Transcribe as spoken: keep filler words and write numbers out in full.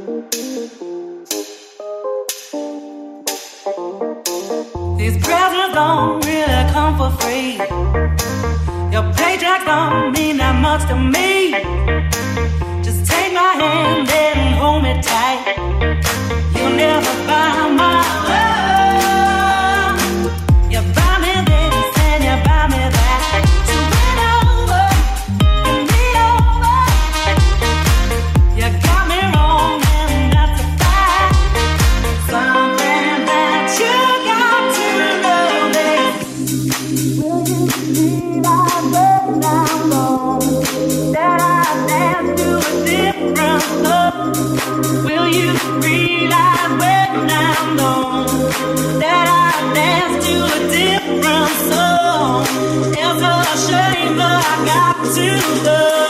These presents don't really come for free. Your paycheck don't mean that much to me. Just take my hand and hold me tight. You'll never buy my love. You buy me this and you buy me that. So win over, give me over. You got me wrong and that's a fact. Something that you got to know is, will you realize when I'm gone that I dance to a different love? Will you realize when I'm gone that I dance to a different song? It's a shame that I got to love.